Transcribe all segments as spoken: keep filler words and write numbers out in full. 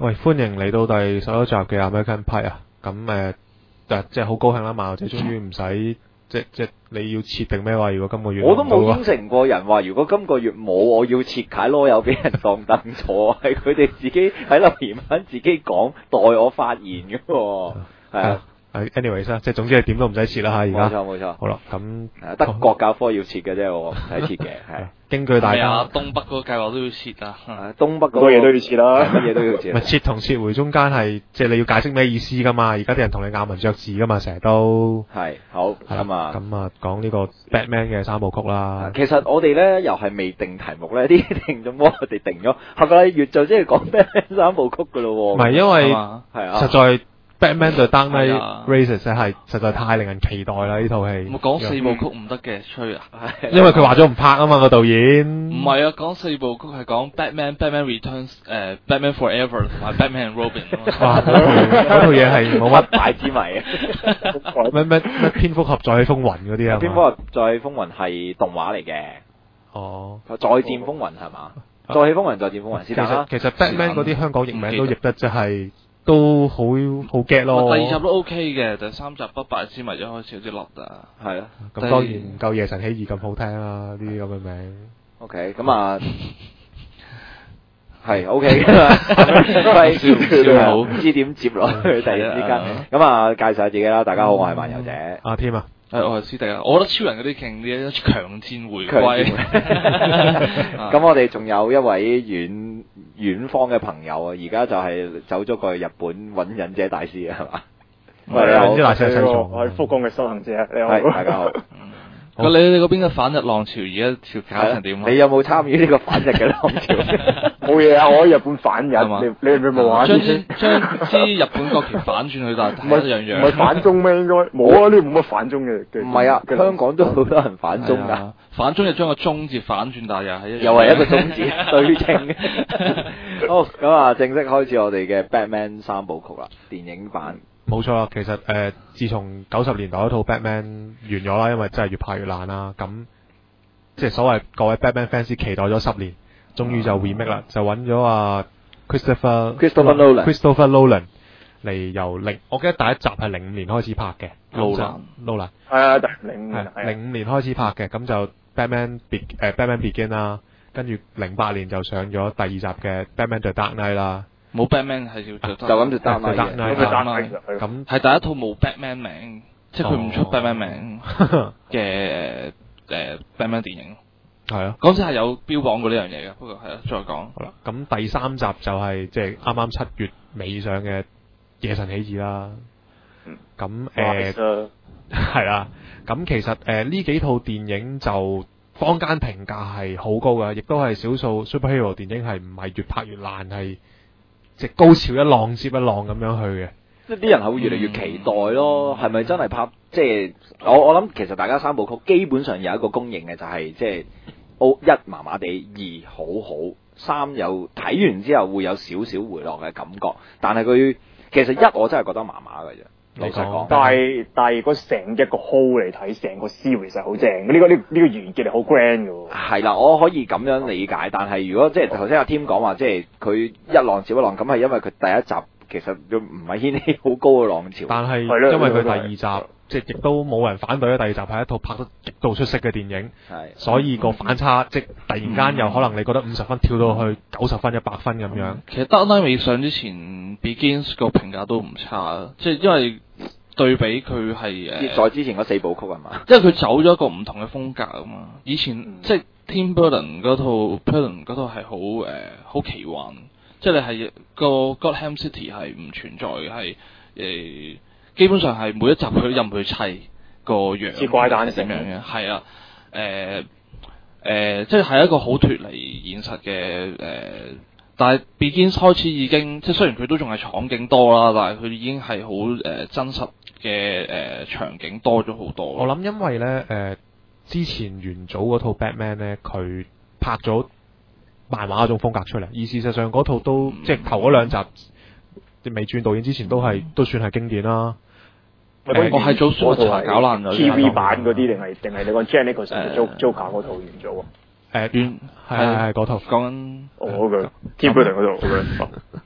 喂，歡迎嚟到第十一集嘅 American Pie 啊！咁誒，誒即係好高興啦，馬牛仔終於唔使即即你要設定咩話？如果今個月我都冇應承過人話，如果今個月冇，我要設解囉柚俾人當凳坐，係佢哋自己喺留言板自己講，代我發言嘅喎，係啊。 係 anyways 啦，即係總之係點都唔使設啦嚇，而家。冇錯冇錯。 好啦，咁得國教科要設嘅啫，我唔使設嘅，係。 根據大家。 啊，東北嗰個計劃都要設啊。 東北嗰個嘢都要設啦， 乜嘢都要設。 咪設同撤回中間係，即係你要解釋咩意思㗎嘛？而家啲人同你咬文嚼字㗎嘛，成日都。 係好咁啊。 咁啊，講呢個 Batman 嘅三部曲啦。 其實我哋咧又係未定題目咧，啲聽眾幫我哋定咗，下個月就即係講 Batman 三部曲㗎咯喎。 唔係因為係啊， 實在。Batman The Dark Knight Rises 咧係實在太令人期待啦！呢套戲。 冇講四部曲唔得嘅，吹啊！ 因為佢話咗唔拍啊嘛，個導演。 唔係啊，講四部曲係講 Batman、Batman Returns、誒 Batman Forever 同埋 Batman and Robin。 哇！嗰套嘢係冇乜大之謎啊！ 咩咩咩蝙蝠俠再起風雲嗰啲啊？ 蝙蝠俠再起風雲係動畫嚟嘅。 哦。 再戰風雲係嘛？再起風雲，再戰風雲先得。 其實其實 Batman 嗰啲香港譯名都譯得即係。都好好 get 咯， 第二集都 OK 嘅，第三集不敗之謎一開始有啲落㗎， 係咯， 咁當然唔夠夜神起義咁好聽啦，呢啲咁嘅名。 OK，咁啊，係 OK 㗎啦，係笑好，唔知點接落去，突然之間。咁啊，介紹下自己啦，大家好，我係漫遊者， 阿添啊。 係我係師弟啊！我覺得超人嗰啲勁啲，強戰回歸。 咁我哋仲有一位遠遠方嘅朋友啊，而家就係走咗過去日本揾忍者大師啊，係嘛？ 喂，忍者大師喺我係福岡嘅修行者，你好， 大家好。 咁你你嗰邊嘅反日浪潮而家條搞成點啊？ 你有冇參與呢個反日嘅浪潮？ 冇嘢啊！我喺日本反日，你你你冇玩？ 將將支日本國旗反轉去大大一樣樣。 唔係反中咩？應該冇啊！呢冇乜反中嘅。 唔係啊，香港都好多人反中㗎。 反中就將個中字反轉，但係又係又係一個中字對稱嘅。好，咁啊，正式開始我哋嘅 Batman 三部曲啦，電影版。 冇錯啦，其實誒、呃，自從九十年代嗰套 Batman 完咗啦，因為真係越拍越爛啦，咁即係所謂各位 Batman fans 期待咗十年，終於就 remake 啦，就揾咗啊 Christopher Christopher Nolan Christopher Nolan 嚟由零，我記得第一集係零五年開始拍嘅。 Nolan Nolan 係啊，零五係零五年開始拍嘅，咁就 Batman Be 誒、呃、Batman Begin 啦，跟住零八年就上咗第二集嘅 Batman The Dark Knight 啦。 冇 Batman 係叫做就咁就 Dark Knight 咁係第一套冇 Batman 名，即係佢唔出 Batman 名嘅誒 Batman 電影。 係啊， 嗰陣係有標榜過呢樣嘢嘅，不過係啊，再講。 好啦，咁第三集就係即係啱啱七月尾上嘅夜神起義啦。咁誒係啦，咁其實誒呢幾套電影就坊間評價係好高嘅，亦都係少數 superhero 電影係唔係越拍越爛，係即係高潮一浪接一浪咁樣去嘅。 即係啲人係會越嚟越期待咯，係咪真係拍？即係我我諗其實大家三部曲基本上有一個公認嘅就係即係 O 一麻麻地，二好好，三有睇完之後會有少少回落嘅感覺，但係佢其實一我真係覺得麻麻嘅啫。老實講， 但係但係如果成一個 whole 嚟睇，成個 series 係好正嘅，呢個呢呢個完結係好 grand 嘅喎。 係啦，我可以咁樣理解，但係如果即係頭先阿 Tim 講話，即係佢一浪接一浪，咁係因為佢第一集其實都唔係掀起好高嘅浪潮。 但係因為佢第二集即係亦都冇人反對咧，第二集係一套拍得極度出色嘅電影，所以個反差即係突然間又可能你覺得五十分跳到去九十分、一百分咁樣。 其實 Dark Knight 未上之前 Begins 個評價都唔差，即係因為對比佢係誒， 在之前嗰四部曲係嘛？ 因為佢走咗一個唔同嘅風格啊嘛。以前、嗯、即係 Tim Burton 嗰套 Burton 嗰套係好誒好奇幻，即係你係個 Gotham City 係唔存在嘅，係誒、呃、基本上係每一集佢都任佢砌個樣， 似怪誕點樣嘅，係啊誒誒、呃呃，即係係一個好脫離現實嘅誒。呃但係 Begins 開始已經，即係雖然佢都仲係場景多啦，但係佢已經係好誒真實嘅誒、呃、場景多咗好多。 我諗因為咧誒、呃、之前元祖嗰套 Batman 咧，佢拍咗漫畫嗰種風格出嚟，而事實上嗰套都、嗯、即係頭嗰兩集未轉導演之前都係、嗯、都算係經典啦。 我係做蘇查搞爛咗 T V 版嗰啲定係定係你講 Jack Nicholson Joker 嗰套元祖啊？ 誒，原係係係嗰套講緊我嗰個 Tim Burton 嗰套，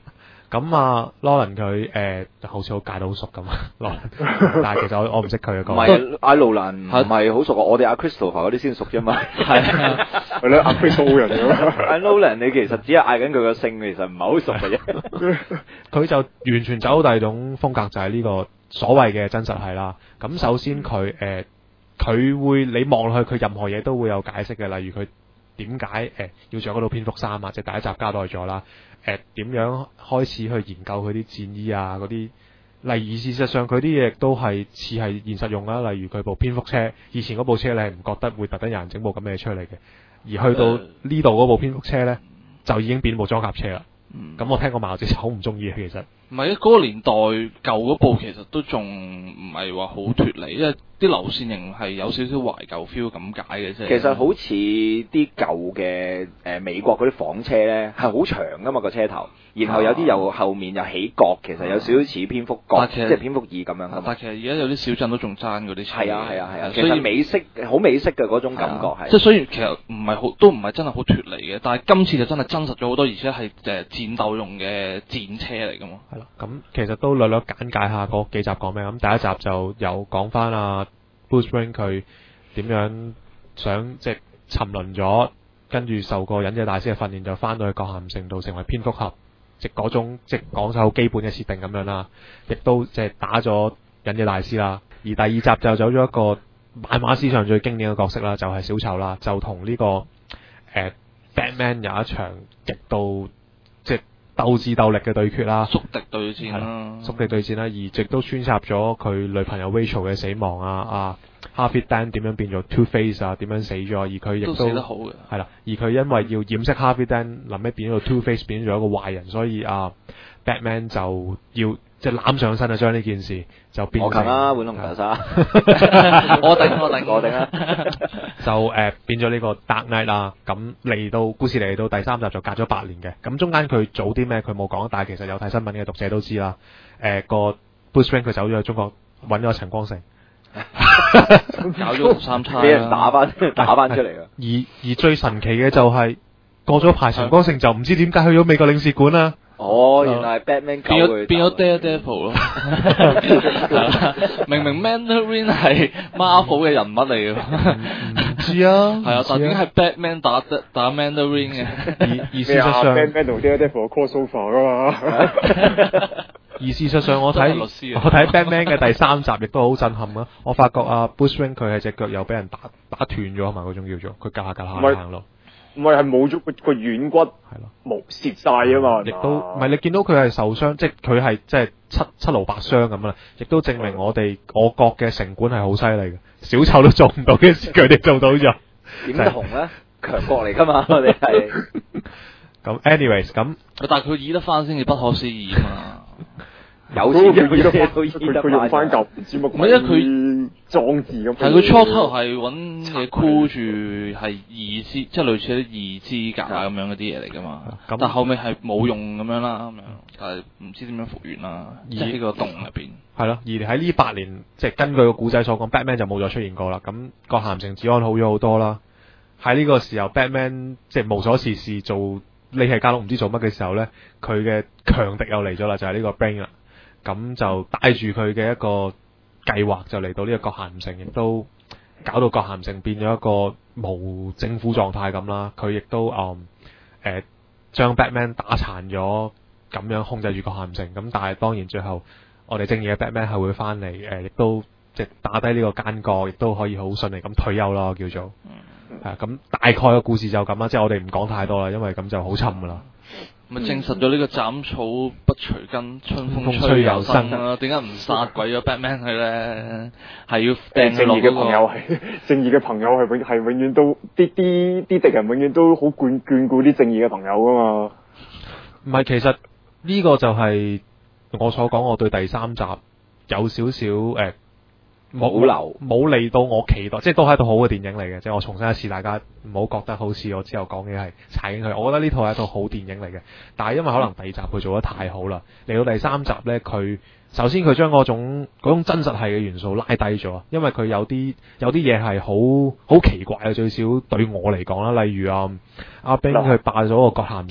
咁啊，Nolan 佢誒好似好戒到好熟咁啊，Nolan，但係其實我我唔識佢嘅歌。 唔係阿路蘭唔係好熟啊，我哋阿 Christopher 嗰啲先熟啫嘛。係係咧，阿 Chris 好人嚟㗎。 阿 Nolan 你其實只係嗌緊佢個姓，其實唔係好熟嘅啫。 佢就完全走第二種風格，就係呢個所謂嘅真實係啦。咁首先佢誒佢會你望落去，佢任何嘢都會有解釋嘅，例如佢點解誒要着嗰套蝙蝠衫啊，即係第一集交代咗啦。誒點樣開始去研究佢啲戰衣啊嗰啲，例如事實上佢啲嘢都係似係現實用啦。例如佢部蝙蝠車，以前嗰部車你係唔覺得會特登有人整部咁嘅嘢出嚟嘅，而去到呢度嗰部蝙蝠車咧，就已經變部裝甲車啦。咁、嗯、我聽過馬仔好唔中意嘅其實。 唔係啊，嗰個年代舊嗰部其實都仲唔係話好脫離，因為啲流線型係有少少懷舊 feel 咁解嘅啫。 其實好似啲舊嘅誒美國嗰啲房車咧，係好長噶嘛個車頭，然後有啲又後面又起角，其實有少少似蝙蝠角，即係蝙蝠耳咁樣。 但係其實而家有啲小鎮都仲爭嗰啲車。 係啊係啊係啊，其實美式好美式嘅嗰種感覺係。 即係所以其實唔係好都唔係真係好脫離嘅，但係今次就真係真實咗好多，而且係誒戰鬥用嘅戰車嚟㗎嘛。 係啦，咁其實都略略簡介下嗰幾集講咩。咁第一集就有講翻啊 Bruce Wayne 佢點樣想即係沉淪咗，跟住受過忍者大師嘅訓練，就翻到去葛咸城度成為蝙蝠俠，即係嗰種即係講晒好基本嘅設定咁樣啦。亦都即係打咗忍者大師啦。而第二集就走咗一個漫畫史上最經典嘅角色啦，就係、是、小丑啦，就同呢、這個誒、呃、Batman 有一場極度即係鬥智鬥力嘅對決啦， 宿敵對戰啦， 宿敵對戰啦，而亦都穿插咗佢女朋友 Rachel 嘅死亡啊，啊 Harvey Dent 點樣變做 Two Face 啊，點樣死咗，而佢亦都死得好嘅， 係啦，而佢因為要掩飾 Harvey Dent 臨尾變咗 Two Face 變咗一個壞人，所以啊 Batman 就要即係攬上身啊，將呢件事就變成我近啦，碗龍頭沙， 我頂我頂我頂啦， 就誒、呃、變咗呢個 Dark Knight 啦。咁嚟到故事嚟到第三集就隔咗八年嘅，咁中間佢早啲咩佢冇講，但係其實有睇新聞嘅讀者都知啦。誒、呃、個 Bruce Wayne 佢走咗去中國揾咗陳光誠， 搞咗六三叉， 俾人打翻打翻出嚟啊！ 而而最神奇嘅就係、是、過咗排陳光誠就唔知點解去咗美國領事館啦。 哦，原來係 Batman 變咗變咗 Daredevil 咯，明明 Mandarin 係 Marvel 嘅人物嚟嘅， 唔知啊， 係啊，但點解係 Batman 打打 Mandarin 嘅？ 而而事實上 Batman 同 Daredevil crossover 噶嘛。 而事實上我睇我睇 Batman 嘅第三集亦都好震撼啊！我發覺啊 Bruce Wayne 佢係隻腳又俾人打打斷咗，係咪嗰種叫做佢夾下夾下行路。 唔係係冇咗個個軟骨，係咯，冇蝕晒啊嘛， 亦都唔係你見到佢係受傷，即係佢係即係七七勞八傷咁啦，亦都證明我哋我國嘅城管係好犀利嘅，小丑都做唔到嘅事，佢哋做到咗。 點同咧？強國嚟㗎嘛，我哋係。 咁 anyways 咁， 但係佢醫得翻先至不可思議啊嘛。 有錢嘅佢嘢都醫得佢用翻嚿唔知乜鬼佢裝置咁。 係佢初頭係揾嘢箍住係義肢，即係類似啲義肢架咁樣嗰啲嘢嚟㗎嘛。但係後尾係冇用咁樣啦，咁樣，但係唔知點樣復原啦。即係呢個洞入邊。係咯，而喺呢八年，即係根據個古仔所講 ，Batman 就冇再出現過啦。咁葛咸城治安好咗好多啦。喺呢個時候 Batman 即係無所事事做匿喺間屋唔知做乜嘅時候咧，佢嘅強敵又嚟咗啦，就係、是、呢個 Bane 啦。咁就帶住佢嘅一個計劃就嚟到呢個葛咸城，亦都搞到葛咸城變咗一個無政府狀態咁啦。佢亦都誒誒將 Batman 打殘咗，咁樣控制住葛咸城。咁但係當然最後我哋正義嘅 Batman 係會翻嚟，誒、呃、亦都即係打低呢個奸角，亦都可以好順利咁退休啦，叫做係咁、嗯、大概嘅故事就咁啦。即係我哋唔講太多啦，因為咁就好沉噶啦。 咪證實咗呢個斬草不除根，春風吹又生啦。點解唔殺鬼咗 Batman 佢咧？係要掟正義嘅朋友係正義嘅朋友係永係永遠都啲啲啲敵人永遠都好眷眷顧啲正義嘅朋友噶嘛。 唔係，其實呢個就係我所講，我對第三集有少少誒冇留冇嚟到我期待，即係都係一套好嘅電影嚟嘅。即係我重申一次，大家唔好覺得好似我之後講嘅係踩緊佢。我覺得呢套係一套好電影嚟嘅，但係因為可能第二集佢做得太好啦，嚟到第三集呢，佢首先佢將嗰種嗰種真實係嘅元素拉低咗，因為佢有啲有啲嘢係好好奇怪嘅，最少對我嚟講啦，例如啊阿 Bane 佢霸咗個葛咸城，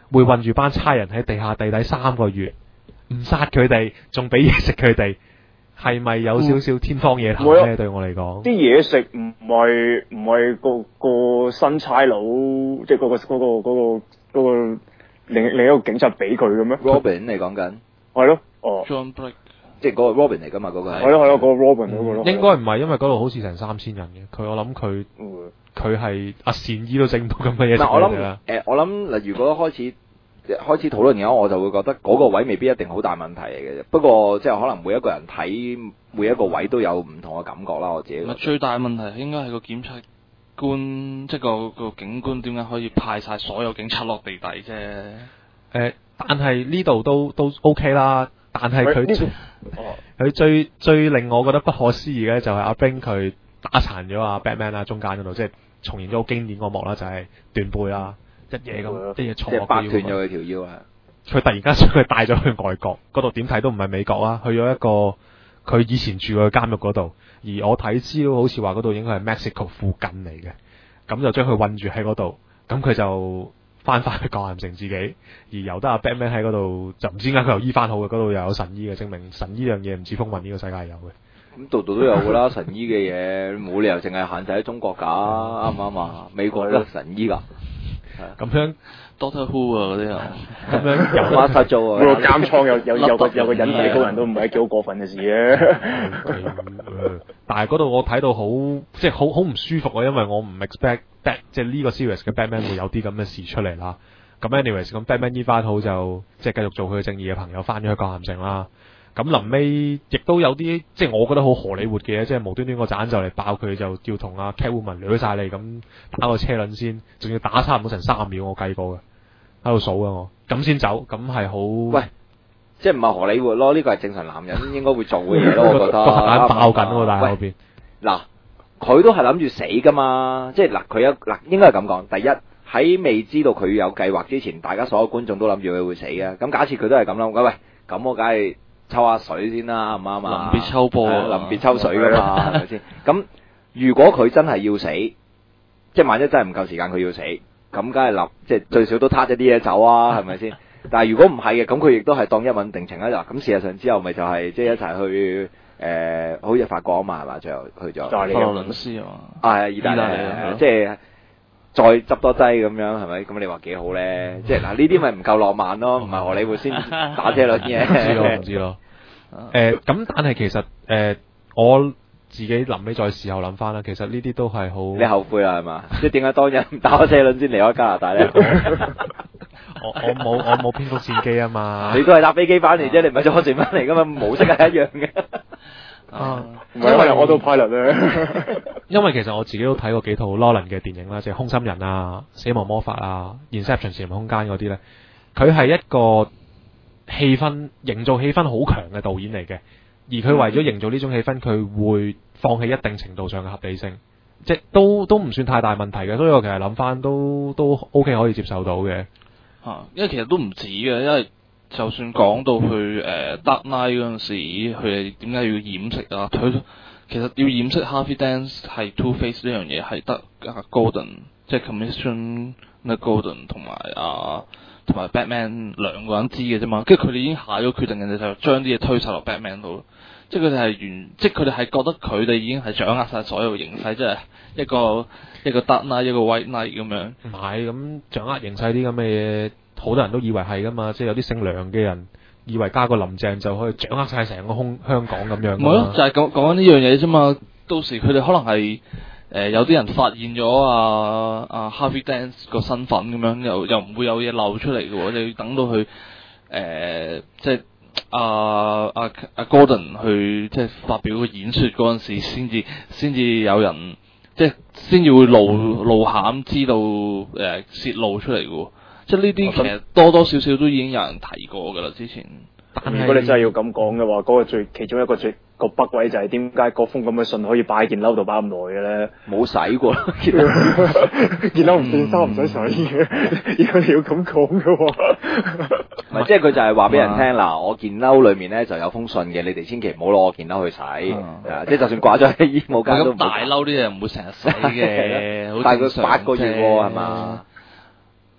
會韞住班差人喺地下地底三個月，唔殺佢哋，仲俾嘢食佢哋，係咪有少少天方夜譚咧？對我嚟講， 啲嘢食唔係唔係個個新差佬，即係嗰個嗰個嗰個嗰個另另一個警察俾佢嘅咩 ？Robin 你講緊係咯，哦 John Blake 即係嗰個 Robin 嚟㗎嘛？嗰個係係咯係咯，嗰個 Robin 嗰個咯。 應該唔係，因為嗰度好似成三千人嘅，佢我諗佢佢係阿善姨都整到咁嘅嘢食嗱，我諗佢哋啦。 誒，我諗嗱，如果開始開始討論嘅話，我就會覺得嗰個位未必一定好大問題嚟嘅啫。不過即係可能每一個人睇每一個位都有唔同嘅感覺啦。我自己覺得最大問題應該係個檢察官，即係個個警官點解可以派晒所有警察落地底啫？誒、 呃，但係呢度都都 OK 啦。但係佢佢最最令我覺得不可思議嘅就係阿 Bing 佢打殘咗阿 Batman 啦，中間嗰度即係重現咗好經典嗰幕啦，就係、是、斷背啦，一嘢咁一嘢衝落掰斷咗佢條腰啊！ 佢突然間將佢帶咗去外國嗰度，點睇都唔係美國啊，去咗一個佢以前住嘅監獄嗰度，而我睇資料好似話嗰度應該係 Mexico 附近嚟嘅，咁就將佢韞住喺嗰度，咁佢就翻返去葛咸城自己，而由得阿 Batman 喺嗰度就唔知點解佢又醫翻好嘅，嗰度又有神醫嘅證明，神醫樣嘢唔似風雲呢個世界有嘅。 咁度度都有㗎啦，神醫嘅嘢冇理由淨係限制喺中國㗎，啱唔啱啊？美國都有神醫㗎， 咁樣 Doctor Who 啊嗰啲啊， 咁樣由馬殺做啊！ 個監倉有有有個有個人體高人都唔係幾好過分嘅事嘅。 但係嗰度我睇到好即係好好唔舒服啊，因為我唔 expect Bat 即係呢個 series 嘅 Batman 會有啲咁嘅事出嚟啦。咁 anyways 咁 Batman 醫翻好就即係繼續做佢嘅正義嘅朋友，翻咗去葛咸城啦。咁臨尾亦都有啲即係我覺得好荷里活嘅嘢，即係無端端個盞就嚟爆佢，就要同阿 Catwoman 掠晒你咁打個車輪先，仲要打差唔多成三秒，我計過嘅，喺度數嘅我，咁先走，咁係好喂，即係唔係荷里活咯？呢個係正常男人應該會做嘅嘢咯，我覺得。 個核彈爆緊喎，但係後邊嗱，佢都係諗住死㗎嘛，即係嗱佢有嗱應該係咁講，第一喺未知道佢有計劃之前，大家所有觀眾都諗住佢會死嘅，咁假設佢都係咁諗，喂喂，咁我梗係。抽下水先啦，唔啱啊！ 臨別抽波， 臨別抽水噶嘛，係咪先？咁如果佢真係要死，即係萬一真係唔夠時間佢要死，咁梗係立，即係最少都撻咗啲嘢走啊，係咪先？但係如果唔係嘅，咁佢亦都係當一吻定情啊！咁事實上之後咪就係即係一齊去誒、呃，好似法國啊嘛，係嘛？最後去咗佛羅倫斯啊嘛， 啊係意大利，即係再執多劑咁樣係咪？咁你話幾好咧？即係嗱，呢啲咪唔夠浪漫咯，唔係荷里活先打車輪嘅。 唔知咯，唔知咯。誒，咁但係其實誒、呃，我自己臨尾再事後諗翻啦，其實呢啲都係好。 你後悔啦係嘛？即係點解當日唔打車輪先離開加拿大咧？ 我我冇我冇蝙蝠戰機啊嘛。 你都係搭飛機翻嚟啫，你唔係坐船翻嚟噶嘛？模式係一樣嘅。 啊，唔係因為我都 pilot 咧。 因為其實我自己都睇過幾套 Nolan 嘅電影啦，即係《空心人》啊、《死亡魔法》啊、《Inception》潛空間嗰啲咧，佢係一個氣氛營造氣氛好強嘅導演嚟嘅，而佢為咗營造呢種氣氛，佢會放棄一定程度上嘅合理性，即係都都唔算太大問題嘅，所以我其實諗翻都都 OK 可以接受到嘅。 啊，因為其實都唔止嘅，因為就算講到去誒、呃、Dark Knight 嗰陣時，佢哋點解要掩飾啊？佢其實要掩飾 Harvey Dent 係 Two Face 呢樣嘢係得啊 Gordon，即係 Commissioner Gordon 同埋啊同埋 Batman 兩個人知嘅啫嘛，跟住佢哋已經下咗決定，人哋就將啲嘢推晒落 Batman 度，即係佢哋係完，即係佢哋係覺得佢哋已經係掌握晒所有形勢，即係一個一個 Dark Knight 一個 White Knight 咁樣。 唔係咁掌握形勢啲咁嘅嘢，好多人都以為係噶嘛，即係有啲姓梁嘅人以為加個林鄭就可以掌握晒成個空香港咁樣。唔係咯，就係講講緊呢樣嘢啫嘛。到時佢哋可能係誒、呃、有啲人發現咗啊啊 Harvey Dent 個身份咁樣，又又唔會有嘢漏出嚟嘅喎，你要等到佢誒、呃、即係啊啊啊 Gordon 去即係發表個演說嗰陣時，先至先至有人即係先至會露露餡知道誒泄、呃、露出嚟嘅喎。即係呢啲其實多多少少都已經有人提過㗎啦，之前。 但如果你真係要咁講嘅話，嗰、嗰個最其中一個最個北位就係點解嗰封咁嘅信可以擺喺件褸度擺咁耐嘅咧？ 冇洗過， 件褸唔變衫唔使洗嘅，如果你要咁講嘅喎。 唔係，即係佢就係話俾人聽嗱，我件褸裡面咧就有封信嘅，你哋千祈唔好攞我件褸去洗，啊、即係就算掛咗喺衣帽間都唔。 大褸啲嘢唔會成日洗嘅， 但係佢八個月喎係嘛？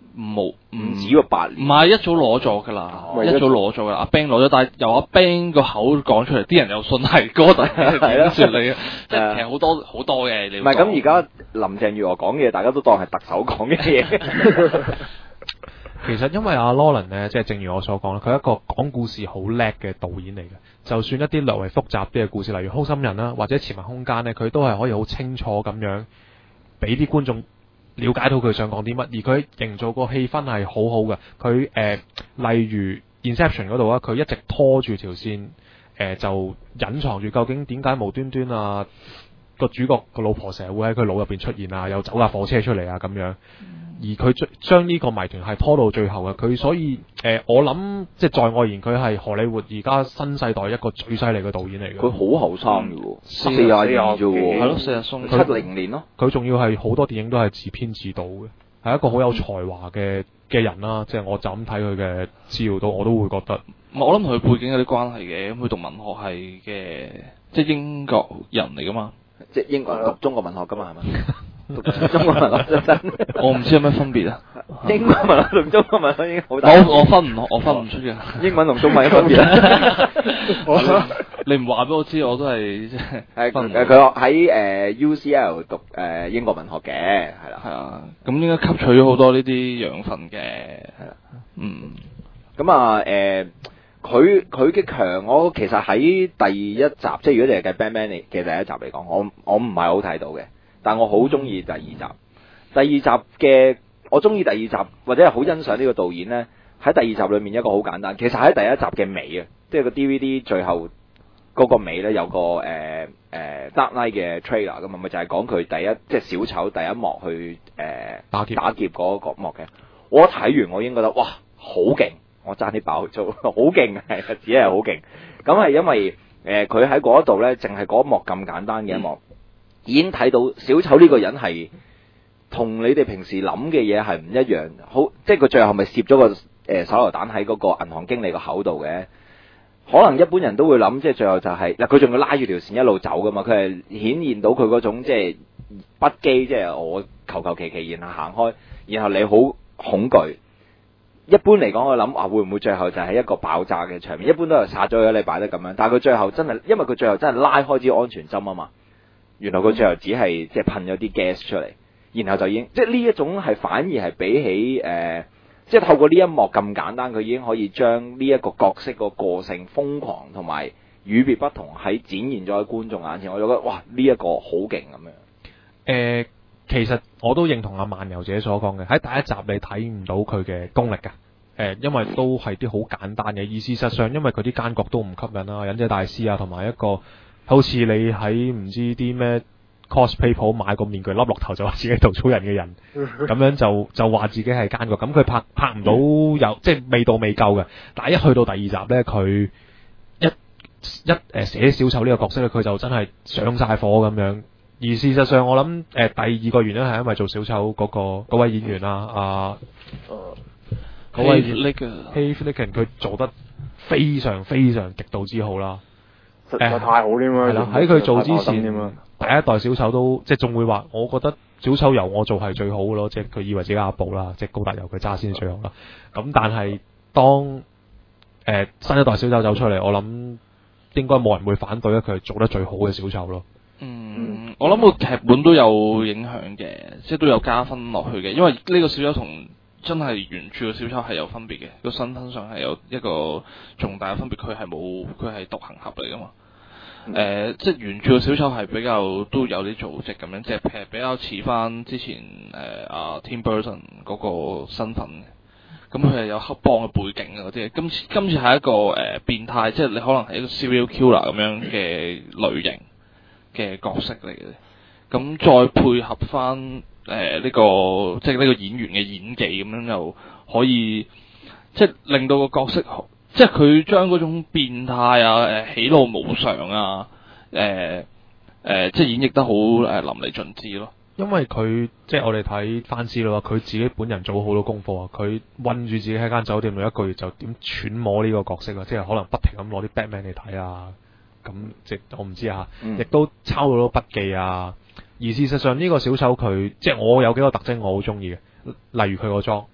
冇唔止個八年， 唔係一早攞咗㗎啦， 哦一早攞咗㗎啦。阿 Ben 攞咗，但係由阿 Ben 個口講出嚟，啲人又信係哥仔點算你啊？即係其實好多好多嘅，你唔係咁而家林鄭月娥講嘅嘢，大家都當係特首講嘅嘢。 其實因為阿 Nolan 咧，即係正如我所講啦，佢係一個講故事好叻嘅導演嚟嘅。就算一啲略為複雜啲嘅故事，例如《好心人》啦，或者《潛行空間》咧，佢都係可以好清楚咁樣俾啲觀眾了解到佢想講啲乜，而佢營造個氣氛係好好嘅。佢誒、呃、例如 Inception 嗰度啊，佢一直拖住條線，誒、呃、就隱藏住究竟點解無端端啊個主角個老婆成日會喺佢腦入邊出現啊，又走架火車出嚟啊咁樣。而佢將將呢個謎團係拖到最後嘅，佢所以誒、呃，我諗即係在我而言，佢係荷里活而家新世代一個最犀利嘅導演嚟嘅。 佢好後生嘅喎，四廿二啫喎， 係咯，四廿鬆， 七零年咯。 佢仲要係好多電影都係自編自導嘅，係一個好有才華嘅嘅人啦。即係我就咁睇佢嘅資料都，我都會覺得。 我諗同佢背景有啲關係嘅，咁佢讀文學系嘅，即係英國人嚟噶嘛。 即係英國讀中國文學㗎嘛，係咪？讀中國文學真， 我唔知有咩分別啊。 英國文學同中國文學已經好大。 我我分唔我分唔出嘅。 英文同中文嘅分別啊！ 你唔話俾我知，我都係即係。 係誒，佢喺誒 U C L 讀誒英國文學嘅，係啦。 係啊，咁應該吸取咗好多呢啲養分嘅，係啦。嗯。 咁啊誒。佢佢嘅強，我其實喺第一集，即係如果你係計 Batman 嘅第一集嚟講，我我唔係好睇到嘅，但我好中意第二集。第二集嘅我中意第二集，或者係好欣賞呢個導演呢。喺第二集裏面一個好簡單，其實喺第一集嘅尾啊，即係個 D V D 最後嗰個尾呢，有個誒誒、呃呃、Dark Knight 嘅 trailer 咁啊，咪就係講佢第一即係小丑第一幕去誒、呃、打劫打劫嗰個幕嘅。我睇完我已經覺得哇好勁！我爭啲爆粗，好勁係，只係好勁。咁係因為誒佢喺嗰度呢，淨係嗰一幕咁簡單嘅一幕，嗯、已經睇到小丑呢個人係同你哋平時諗嘅嘢係唔一樣。好，即係佢最後咪攝咗個誒手榴彈喺嗰個銀行經理個口度嘅。可能一般人都會諗，即係最後就係嗱，佢仲要拉住條線一路走噶嘛。佢係顯現到佢嗰種即係不羈，即係我求求其其然後行開，然後你好恐懼。一般嚟講，我諗啊，會唔會最後就係一個爆炸嘅場面？一般都係殺咗佢，你擺得咁樣。但係佢最後真係，因為佢最後真係拉開支安全針啊嘛。原來佢最後只係即係噴咗啲 gas 出嚟，然後就已經即係呢一種係反而係比起誒、呃，即係透過呢一幕咁簡單，佢已經可以將呢一個角色個個性瘋狂同埋與別不同喺展現咗喺觀眾眼前。我就覺得哇，呢、這、一個好勁咁樣。誒、 呃。其實我都認同阿漫遊者所講嘅，喺第一集你睇唔到佢嘅功力㗎，誒、呃，因為都係啲好簡單嘅。而事實上，因為佢啲奸角都唔吸引啦，忍者大師啊，同埋一個好似你喺唔知啲咩 cosplay 鋪買個面具笠落頭就話自己稻草人嘅人，咁樣就就話自己係奸角，咁佢拍拍唔到有即係味道未夠嘅。但係一去到第二集呢，佢一一誒寫小丑呢個角色咧，佢就真係上晒火咁樣。而事實上，我諗誒、呃、第二個原因係因為做小丑嗰、嗰個嗰位演員啊，啊，嗰位 Heath Ledger 佢做得非常非常極度之好啦， 實在太好添啦！ 係啦、呃，喺佢做之前，第一代小丑都即係仲會話，我覺得小丑由我做係最好嘅咯，即係佢以為自己阿布啦，即係高達由佢揸先最好啦。咁但係當誒、呃、新一代小丑走出嚟，我諗應該冇人會反對咧，佢係做得最好嘅小丑咯。 嗯，我諗個劇本都有影響嘅，即係都有加分落去嘅，因為呢個小丑同真係原著嘅小丑係有分別嘅，個身份上係有一個重大嘅分別，佢係冇，佢係獨行俠嚟噶嘛。誒、呃，即係原著嘅小丑係比較都有啲組織咁樣，即係譬如比較似翻之前誒阿、呃、Tim Burton 嗰個身份嘅，咁佢係有黑幫嘅背景嗰啲。今次今次係一個誒、呃、變態，即係你可能係一個 serial killer 咁樣嘅類型嘅角色嚟嘅，咁再配合翻誒呢個即係呢個演員嘅演技咁樣，又可以即係令到個角色，即係佢將嗰種變態啊、誒喜怒無常啊、誒、呃、誒、呃、即係演繹得好誒淋漓盡致咯。 因為佢即係我哋睇翻資料啊，佢自己本人做好多功課啊，佢韞住自己喺間酒店度一個月就點揣摩呢個角色啊，即係可能不停咁攞啲 Batman 嚟睇啊。咁即我唔知啊，亦、嗯、都抄到咗筆記啊。而事實上呢個小丑佢即係我有幾個特徵我好中意嘅，例如佢個妝，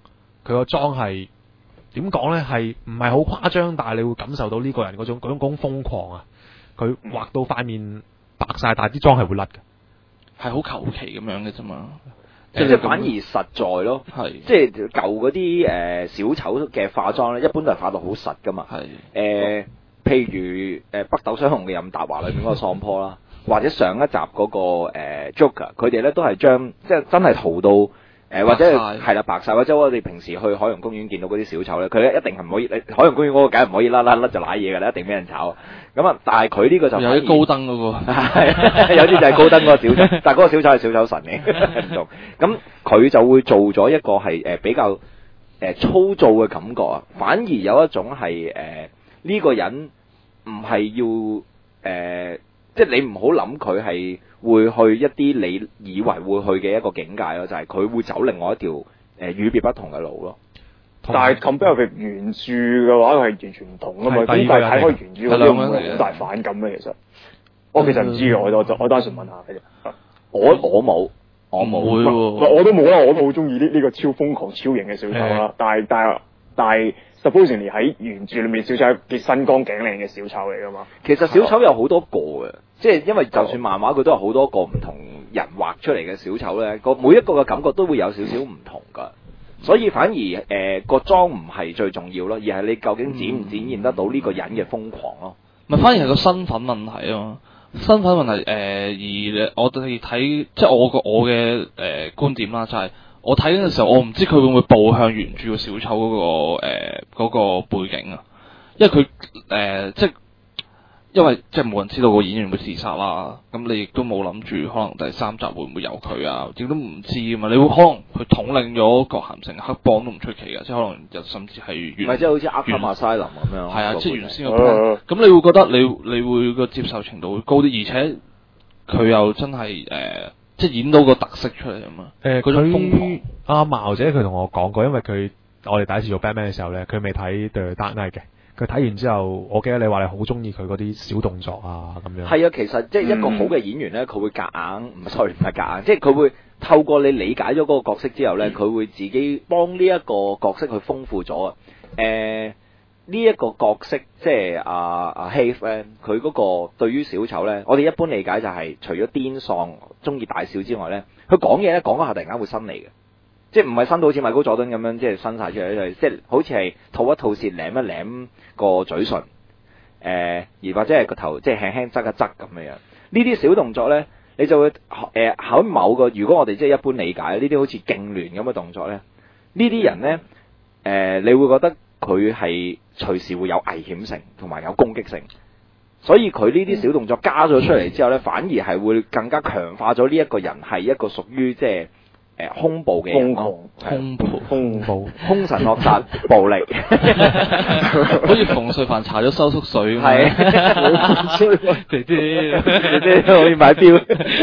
佢個妝係點講咧？係唔係好誇張？但係你會感受到呢個人嗰種嗰種嗰種瘋狂啊！佢畫到塊面白晒，但係啲妝係會甩嘅， 係好求其咁樣嘅啫嘛。 即係反而實在咯， 係即係舊嗰啲誒小丑嘅化妝咧，一般都係化到好實噶嘛。 係誒、呃，譬如誒、呃、北斗雙雄嘅任達華裏面嗰個桑坡啦，或者上一集嗰、那個、呃、Joker，佢哋咧都係將即係真係塗到誒、呃、或者係啦白晒，或者我哋平時去海洋公園見到嗰啲小丑咧，佢咧一定係唔可以，海洋公園嗰個梗係唔可以甩甩甩就瀨嘢㗎啦，一定俾人炒。咁啊，但係佢呢個就有啲高登嗰個， 係有啲就係高登嗰個小丑，但係嗰個小丑係小丑神嚟，唔同。咁佢就會做咗一個係誒比較誒粗糙嘅感覺啊，反而有一種係誒呢個人唔係要誒、呃，即係你唔好諗佢係會去一啲你以為會去嘅一個境界咯，就係、是、佢會走另外一條誒與別不同嘅路咯。 但係 compare 佢原著嘅話，佢係完全唔同啊嘛。咁但係睇開原著嗰啲，唔會好大反感嘅。其實我其實唔知嘅，我我我單純問下嘅啫。 我我冇，我冇， 會喎。 我都冇啦，我都好中意呢呢個超瘋狂、超型嘅小丑啦。但係但係但係 supposedly 喺原著裏面，小丑係幾身光頸靚嘅小丑嚟㗎嘛。 其實小丑有好多個嘅，即係因為就算漫畫佢都有好多個唔同人畫出嚟嘅小丑咧，個每一個嘅感覺都會有少少唔同㗎。所以反而誒、呃、個妝唔係最重要咯，而係你究竟展唔展現得到呢個人嘅瘋狂咯。 咪、嗯、反而係個身份問題啊嘛，身份問題誒、呃、而我哋睇即係我個我嘅誒、呃、觀點啦，就係、是、我睇嘅時候，我唔知佢會唔會步向原著個小丑嗰、那個誒嗰、呃那個背景啊，因為佢誒、呃、即係。因為即係冇人知道個演員會自殺啦，咁你亦都冇諗住可能第三集會唔會有佢啊？亦都唔知啊嘛，你會可能佢統領咗葛咸城黑幫都唔出奇嘅，即係可能又甚至係原， 唔係即係好似阿卡馬西林咁樣， 係啊，即係原先個 plan，咁你會覺得你你會個接受程度會高啲，而且佢又真係誒、呃，即係演到個特色出嚟啊嘛。誒、呃，嗰種瘋狂。 阿茅姐佢同我講過，因為佢我哋第一次做 Batman 嘅時候咧，佢未睇 The Dark Knight 嘅。佢睇完之後，我記得你話你好中意佢嗰啲小動作啊咁樣。係啊，其實即係一個好嘅演員咧，佢會夾硬，唔係 sorry 唔係夾硬，即係佢會透過你理解咗嗰個角色之後咧，佢、嗯、會自己幫呢一個角色去豐富咗啊。誒、呃，呢、這、一個角色即係阿阿 Heath 咧，佢嗰個對於小丑咧，我哋一般理解就係、是、除咗癲喪、中意大笑之外咧，佢講嘢咧講嗰下突然間會伸脷嘅。即係唔係伸到好似米高佐敦咁樣，即係伸晒出嚟，即係好似係吐一吐舌、舐一舐個嘴唇，誒、呃，而或者係個頭，即係輕輕側一側咁樣樣。呢啲小動作咧，你就會誒喺某個，如果我哋即係一般理解呢啲好似痙攣咁嘅動作咧，呢啲人咧，誒、呃，你會覺得佢係隨時會有危險性同埋有攻擊性，所以佢呢啲小動作加咗出嚟之後咧，反而係會更加強化咗呢一個人係一個屬於即係。誒，恐怖嘅人咯， 恐怖， 恐怖， 兇神惡煞，暴力， 好似馮淬帆搽咗收縮水咁。 係，姐姐，姐姐可以買錶。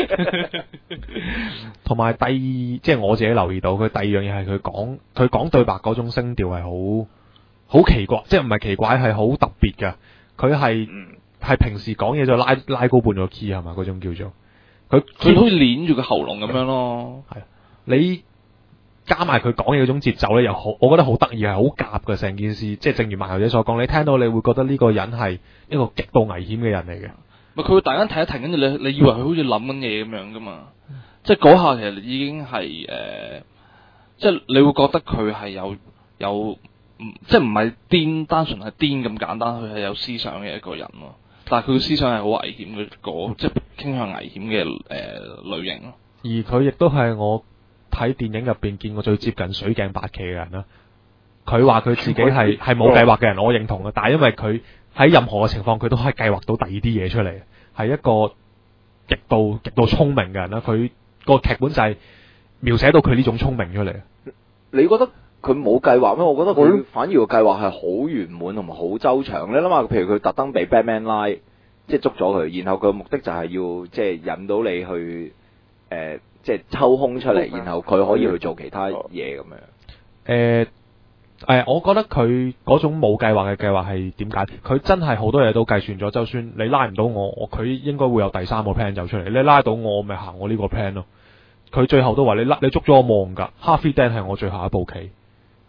同埋第二，即係我自己留意到，佢第二樣嘢係佢講，佢講對白嗰種聲調係好，好奇怪，即係唔係奇怪，係好特別㗎。佢係係平時講嘢就拉拉高半個 key 係嘛？嗰種叫做，佢佢好似捏住個喉嚨咁樣咯。 係。你加埋佢講嘢嗰種節奏咧，又好，我覺得好得意，係好夾嘅成件事。即係正如萬友姐所講，你聽到你會覺得呢個人係一個極度危險嘅人嚟嘅。 咪佢會突然間停一停，跟住你你以為佢好似諗緊嘢咁樣噶嘛？嗯、即係嗰下其實已經係誒、呃，即係你會覺得佢係有有，即係唔係癲，單純係癲咁簡單，佢係有思想嘅一個人咯。但係佢嘅思想係好危險嘅個，即係傾向危險嘅誒、呃、類型咯。 而佢亦都係我睇電影入邊見過最接近水鏡八奇嘅人啦，佢話佢自己係係冇計劃嘅人，我認同嘅。但係因為佢喺任何嘅情況，佢都可以計劃到第二啲嘢出嚟，係一個極度極度聰明嘅人啦。佢個劇本就係描寫到佢呢種聰明出嚟。 你覺得佢冇計劃咩？我覺得佢反而個計劃係好圓滿同埋好周詳。你諗下，譬如佢特登被 Batman 拉，即係捉咗佢，然後佢目的就係要即係引到你去。誒、呃，即係抽空出嚟，然後佢可以去做其他嘢咁樣。誒、 呃，誒、呃，我覺得佢嗰種冇計劃嘅計劃係點解？佢真係好多嘢都計算咗，就算你拉唔到我，我佢應該會有第三個 plan 走出嚟。你拉到我，咪行我呢個 plan 咯。佢最後都話你拉，你捉咗我望㗎。Harvey Dent 係我最後一步棋。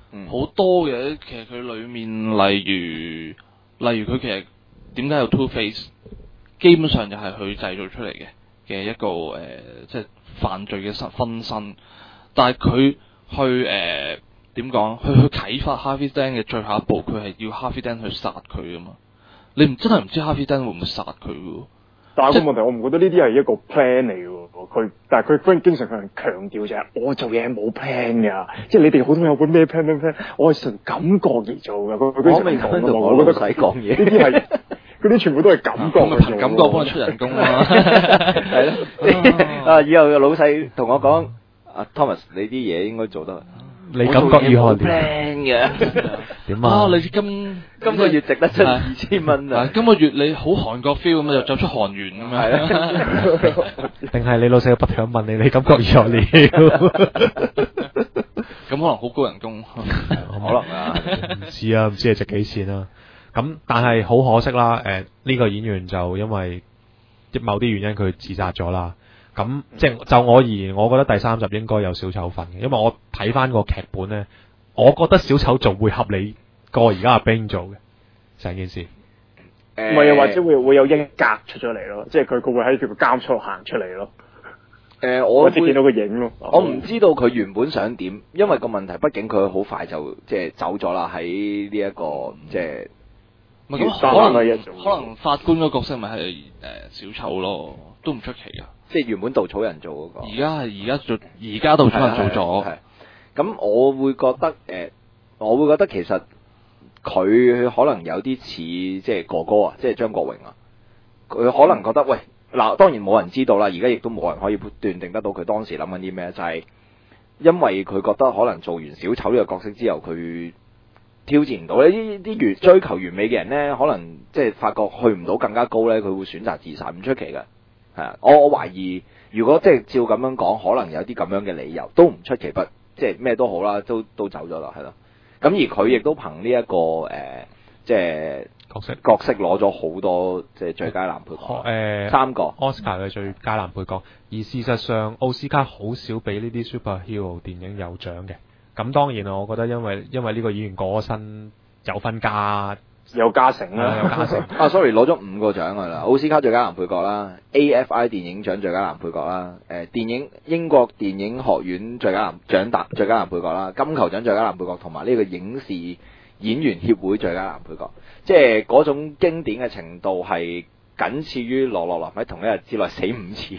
好多嘅。其實佢裡面例如例如佢其實點解有 Two Face， 基本上就係佢製造出嚟嘅嘅一個誒、呃，即係犯罪嘅身分身。但係佢去誒點講？去去啟發 Harvey Dent 嘅最後一步，佢係要 Harvey Dent 去殺佢啊嘛。你唔真係唔知 Harvey Dent 會唔會殺佢喎？ 但係個問題，我唔覺得呢啲係一個 plan 嚟嘅喎。佢但係佢 friend 經常向人強調就係我做嘢冇 plan 㗎，即係你哋好多有本咩 plan 咩 plan，我係純感覺而做嘅。佢佢經常講㗎嘛，我覺得使講嘢。 呢啲係嗰啲全部都係感覺嘅啫。 感覺幫佢出人工啊！ 係咯，啊以後嘅老細同我講，阿 Thomas 你啲嘢應該做得。 你感覺如何 ？plan 嘅點啊？ 啊！你今今個月值得出二千蚊啊！ 今個月你好韓國 feel 咁就走出韓元咁樣。係啊。定係你老細不停問你，你感覺如何了？ 咁可能好高人工， 可能啊， 唔知啊，唔知係值幾錢啊？咁但係好可惜啦，誒、呃、呢、呢個演員就因為某啲原因佢自殺咗啦。咁即係就我而言，我覺得第三集應該有小丑份嘅，因為我睇翻個劇本咧，我覺得小丑做會合理過而家阿冰做嘅成件事。 唔係啊，或者會會有英格出咗嚟咯，即係佢佢會喺佢個監倉行出嚟咯。 誒、呃，我只見到個影咯。 我唔知道佢原本想點，因為個問題，畢竟佢好快就即係走咗啦。喺呢一個即係， 唔係咁可能可能法官嗰個角色咪係誒小丑咯，都唔出奇噶。 即係原本稻草人做嗰、那個， 而家係而家做，而家稻草人做咗。 咁我會覺得誒、呃，我會覺得其實佢可能有啲似即係哥哥啊，即係張國榮啊。佢可能覺得喂，嗱當然冇人知道啦，而家亦都冇人可以斷定得到佢當時諗緊啲咩，就係、是、因為佢覺得可能做完小丑呢個角色之後，佢挑戰唔到呢啲啲完追求完美嘅人咧，可能即係發覺去唔到更加高咧，佢會選擇自殺，唔出奇㗎。係啊，我我懷疑，如果即係照咁樣講，可能有啲咁樣嘅理由，都唔出奇不，即係咩都好啦，都都走咗啦，係咯。咁而佢亦都憑呢、這、一個誒、呃，即係角色角色攞咗好多即係最佳男配角，誒、呃、三個 Oscar 嘅最佳男配角。而事實上，奧斯卡好少俾呢啲 superhero 電影有獎嘅。咁當然啊，我覺得因為因為呢個演員過咗身，有分加。 有加成啦， 有加成啊！sorry，攞咗五個獎㗎啦，奧斯卡最佳男配角啦 ，A F I 電影獎最佳男配角啦，誒、呃、電影英國電影學院最佳男獎達最佳男配角啦，金球獎最佳男配角同埋呢個影視演員協會最佳男配角，即係嗰種經典嘅程度係僅次於羅洛林喺同一日之內死五次，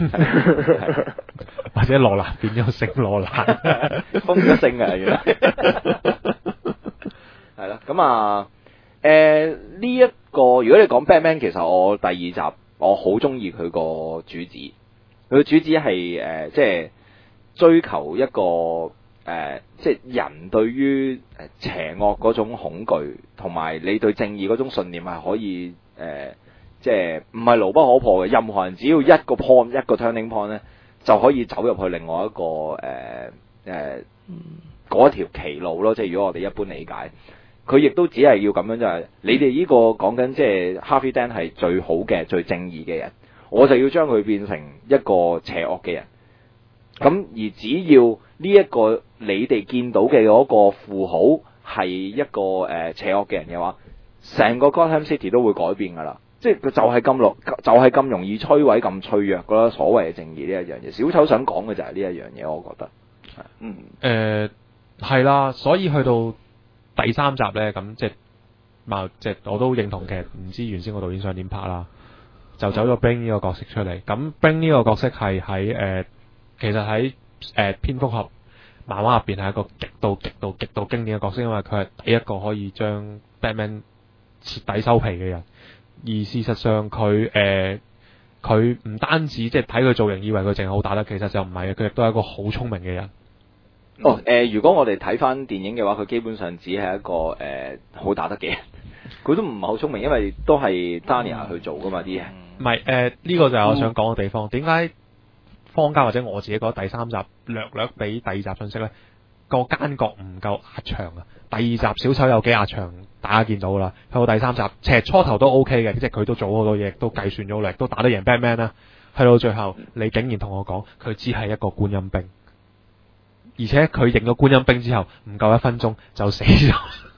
或者羅蘭變咗姓羅蘭， 封咗姓啊原來，係啦，咁啊。誒呢一個，如果你講 Batman， 其實我第二集我好中意佢個主旨，佢個主旨係誒、呃、即係追求一個誒、呃、即係人對於誒邪惡嗰種恐懼，同埋你對正義嗰種信念係可以誒、呃、即係唔係牢不可破嘅。任何人只要一個 point 一個 turning point 咧，就可以走入去另外一個誒誒嗰條歧路咯。即係如果我哋一般理解。佢亦都只係要咁樣，就係、是、你哋呢個講緊即係 Harvey Dent 係最好嘅、最正義嘅人，我就要將佢變成一個邪惡嘅人。咁而只要呢一個你哋見到嘅嗰個符號係一個誒、呃、邪惡嘅人嘅話，成個 Gotham City 都會改變㗎啦。即係佢就係咁落，就係、是、咁容易摧毀、咁脆弱㗎啦。所謂嘅正義呢一樣嘢，小丑想講嘅就係呢一樣嘢，我覺得。 嗯。誒係啦，所以去到第三集咧，咁即係，嘛即係我都認同嘅。唔知原先個導演想點拍啦，就走咗 Bane 呢個角色出嚟。咁 Bane 呢個角色係喺誒，其實喺誒蝙蝠俠漫畫入邊係一個極度極度極度經典嘅角色，因為佢係第一個可以將 Batman 徹底收皮嘅人。而事實上佢誒佢唔單止即係睇佢造型以為佢淨係好打得，其實就唔係嘅，佢亦都係一個好聰明嘅人。 哦，誒、呃，如果我哋睇翻電影嘅話，佢基本上只係一個誒好、呃、打得嘅人，佢都唔係好聰明，因為都係 Dania 去做噶嘛啲嘢。唔係誒，呢個就係我想講嘅地方。點解坊間或者我自己覺得第三集略略比第二集信息咧，個奸角唔夠壓場啊！第二集小丑有幾壓場，大家見到啦。去到第三集，其實初頭都 OK 嘅，即係佢都做好多嘢，都計算咗力，都打得贏 Batman 啦。去到最後，你竟然同我講佢只係一個觀音兵。 而且佢認咗觀音兵之後，唔夠一分鐘就死咗。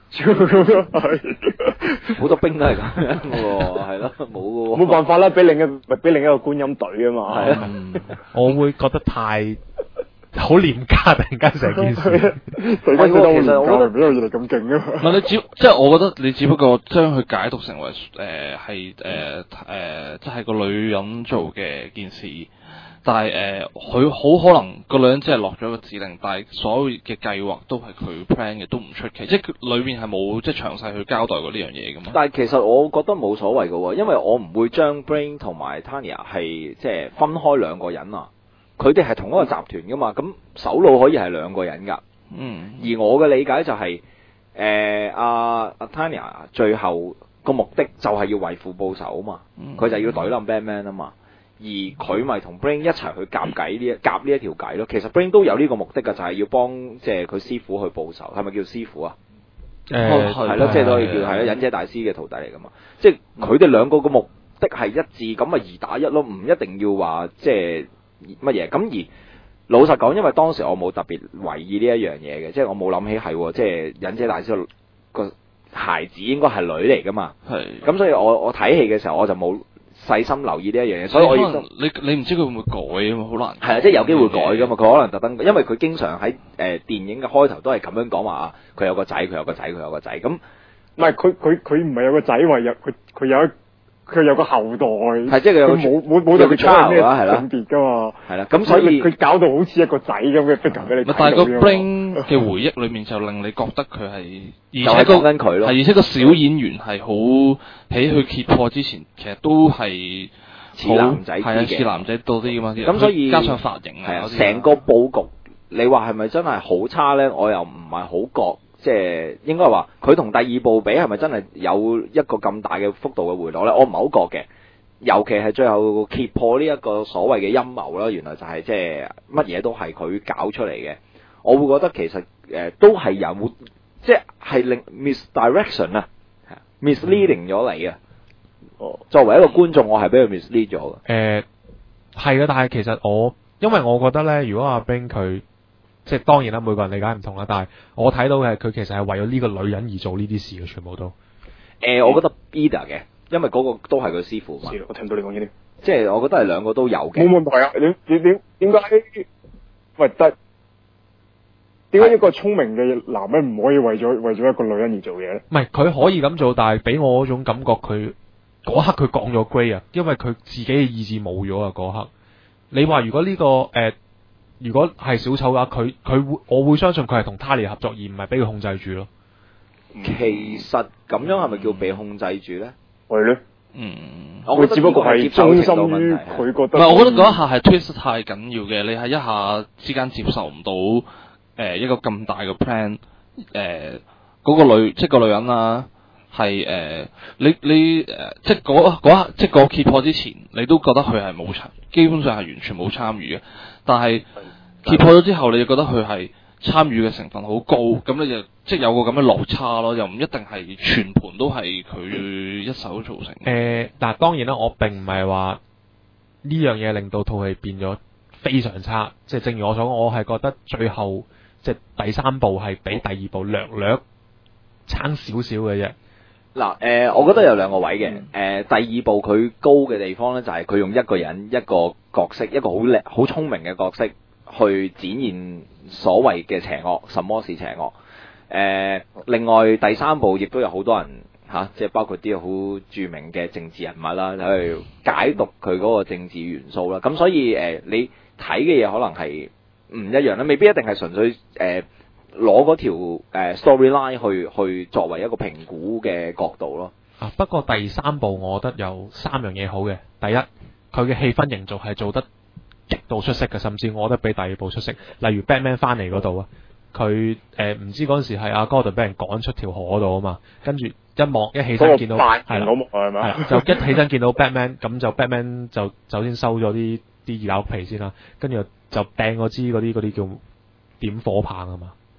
好多兵都係咁樣嘅喎，係咯，冇嘅喎。 冇辦法啦，俾另一咪俾另一個觀音隊啊嘛。 係啊， 我會覺得太好廉價，突然間成件事。 對家覺得其實我覺得邊有原來咁勁啊嘛。 唔係你只即係我覺得你只不過將佢解讀成為誒係誒誒即係個女人做嘅件事。但係誒，佢、呃、好可能個女人只係落咗個指令，但係所有嘅計劃都係佢 plan 嘅，都唔出奇。即係佢裏面係冇即係詳細去交代過呢樣嘢㗎嘛。 但係其實我覺得冇所謂嘅喎，因為我唔會將 Brain 同埋 Tanya 係即係分開兩個人啊。佢哋係同一個集團㗎嘛，咁首腦可以係兩個人㗎。 嗯。而我嘅理解就係誒阿阿 Tanya 最後個目的就係要為父報仇啊嘛，佢、嗯、就要懟冧 Batman 啊嘛。而佢咪同 Brain 一齊去夾計呢一夾呢一條計咯。其實 Brain 都有呢個目的㗎，就係、是、要幫即係佢師傅去報仇。係咪叫師傅啊？誒係咯，即係都可以叫係咯，忍者大師嘅徒弟嚟㗎嘛。即係佢哋兩個嘅目的係一致，咁咪二打一咯，唔一定要話即係乜嘢。咁而老實講，因為當時我冇特別留意呢一樣嘢嘅，即係我冇諗起係即係忍者大師個孩子應該係女嚟㗎嘛。係。咁所以我我睇戲嘅時候我就冇細心留意呢一樣嘢，所以我亦都你你唔知佢會唔會改啊嘛，好難。 係啊，即係有機會改噶嘛，佢可能特登，因為佢經常喺誒、呃、電影嘅開頭都係咁樣講話啊，佢有個仔，佢有個仔，佢有個仔。咁唔係佢佢佢唔係有個仔，為有佢佢有一佢有個後代。係即係佢有冇冇冇特別講咩性別噶嘛。 係啦，咁所以佢搞到好似一個仔咁嘅 figure 俾你睇到。 但係個 Brain 嘅回憶裏面就令你覺得佢係，而且講緊佢咯， 係而且個小演員係好喺佢揭破之前，其實都係。 似男仔啲嘅， 似男仔多啲㗎嘛。 咁所以加上髮型啊， 成個佈局，你話係咪真係好差咧？我又唔係好覺，即係應該話佢同第二部比係咪真係有一個咁大嘅幅度嘅回落咧？我唔係好覺嘅，尤其係最後揭破呢一個所謂嘅陰謀啦，原來就係即係乜嘢都係佢搞出嚟嘅。我會覺得其實誒、呃、都係有，即係係令 misdirection 啊 ，misleading 咗你啊。哦，作為一個觀眾，我係俾佢 mislead 咗嘅。 誒係嘅，但係其實我因為我覺得咧，如果阿 Brain 佢即係當然啦，每個人理解唔同啦，但係我睇到嘅佢其實係為咗呢個女人而做呢啲事嘅，全部都。誒、 呃，我覺得 either 嘅，因為嗰個都係佢師傅嘛。 我聽唔到你講呢啲。 即係我覺得係兩個都有嘅。 冇問題啊！點點點點解？喂，但點解一個聰明嘅男人唔可以為咗為咗一個女人而做嘢咧？ 唔係佢可以咁做，但係俾我嗰種感覺佢。嗰刻佢講咗 Grey 啊，因為佢自己嘅意志冇咗啊！嗰刻，你話如果呢、這個誒、呃，如果係小丑嘅話，佢佢會，我會相信佢係同 Talia 合作，而唔係俾佢控制住咯。 其實咁樣係咪叫被控制住咧？ 係咧， 嗯， 我只不過係忠心於佢覺得。 唔係，我覺得嗰一下係 twist 太緊要嘅，你係一下之間接受唔到誒一個咁大嘅 plan，誒、呃、嗰、那個女即係個女人啊。係誒、呃，你你誒、呃，即係嗰嗰即係嗰揭破之前，你都覺得佢係冇參，基本上係完全冇參與嘅。但係揭破咗之後，你就覺得佢係參與嘅成分好高，咁你就即係有個咁嘅落差咯，又唔一定係全盤都係佢一手造成。誒、 呃，但係當然啦，我並唔係話呢樣嘢令到套戲變咗非常差，即係正如我所講，我係覺得最後即係第三部係比第二部略略差少少嘅啫。 嗱，誒、呃，我覺得有兩個位嘅，誒、呃，第二部佢高嘅地方咧，就係、是、佢用一個人一個角色，一個好叻、好聰明嘅角色去展現所謂嘅邪惡，什麼是邪惡？誒、呃，另外第三部亦都有好多人嚇、啊，即係包括啲好著名嘅政治人物啦，去解讀佢嗰個政治元素啦。咁所以誒、呃，你睇嘅嘢可能係唔一樣啦，未必一定係純粹誒。呃攞嗰條誒 storyline 去去作為一個評估嘅角度咯。 啊，不過第三部我覺得有三樣嘢好嘅。第一，佢嘅氣氛營造係做得極度出色嘅，甚至我覺得比第二部出色。例如 Batman 翻嚟嗰度啊，佢誒唔知嗰陣時係阿 Gordon 俾人趕出條河度啊嘛，跟住一望一起身見到係啦，係啦，就一起身見到 Batman，咁就 Batman 就首先收咗啲啲二樓皮先啦，跟住就掟嗰支嗰啲嗰啲叫點火棒啊嘛。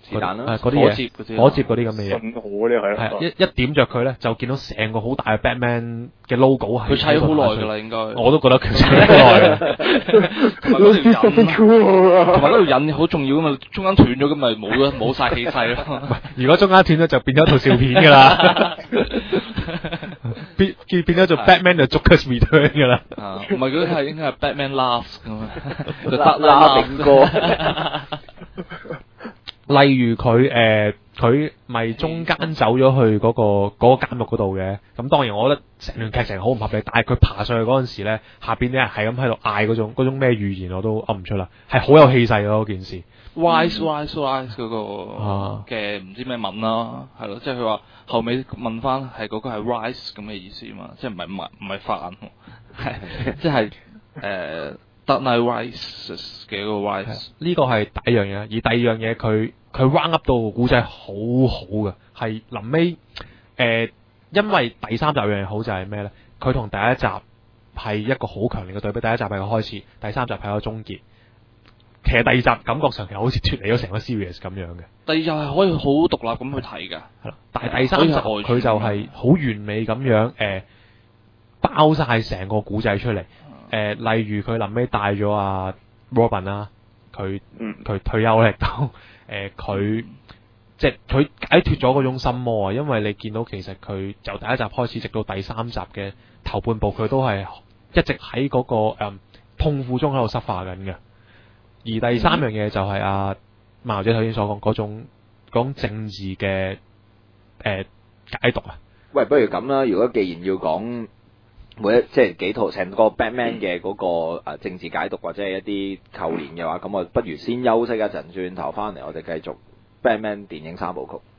是但啦， 嗰啲火箭嗰啲， 火箭嗰啲咁嘅嘢。 信號嗰啲係係一一點着佢咧，就見到成個好大嘅 Batman 嘅 logo 係。 佢砌好耐㗎啦，應該。 我都覺得佢砌好耐。 同埋嗰條引，同埋嗰條引好重要㗎嘛，中間斷咗咁咪冇咗冇曬氣勢咯。 如果中間斷咗就變咗套笑片㗎啦。變變變咗做 Batman 就 Joker's Return 㗎啦。 啊，唔係嗰啲係應該係 Batman Laughs 咁啊，就得啦炳哥。 例如佢誒佢咪中間走咗去嗰、嗰個嗰、嗰個監獄嗰度嘅，咁當然我覺得成段劇情好唔合理，但係佢爬上去嗰陣時咧，下邊啲人係咁喺度嗌嗰種嗰種咩語言我都噏唔出啦，係好有氣勢嗰件事。 Rise Rise Rise 嗰個嘅唔知咩文啦，係咯，即係佢話後尾問翻係嗰個係 Rise 咁嘅意思嘛，即係唔係唔係唔係法文，係即係誒。Dark Knight Rises 嘅一個 Rise， 呢個係第一樣嘢，而第二樣嘢佢佢 round up 到個古仔好好嘅，係臨尾誒，因為第三集有樣嘢好就係咩咧？佢同第一集係一個好強烈嘅對比，第一集係個開始，第三集係個終結。其實第二集感覺上其實好似脫離咗成個 series 咁樣嘅。 第二集係可以好獨立咁去睇㗎， 係啦，但係第三集佢就係好完美咁樣誒、呃，包晒成個古仔出嚟。誒、呃，例如佢臨尾帶咗阿 Robin 啦，佢佢退休咧都誒，佢即係佢解脫咗嗰種心魔啊！因為你見到其實佢由第一集開始，直到第三集嘅頭半部，佢都係一直喺嗰、那個誒、嗯、痛苦中喺度濕化緊嘅。而第三樣嘢就係阿馬牛姐頭先所講嗰種嗰種政治嘅誒、呃、解讀啊。 喂，不如咁啦，如果既然要講。每一即係幾套成個 Batman 嘅嗰個誒政治解讀或者係一啲扣連嘅話，咁我不如先休息一陣，轉頭翻嚟我哋繼續 Batman 電影三部曲。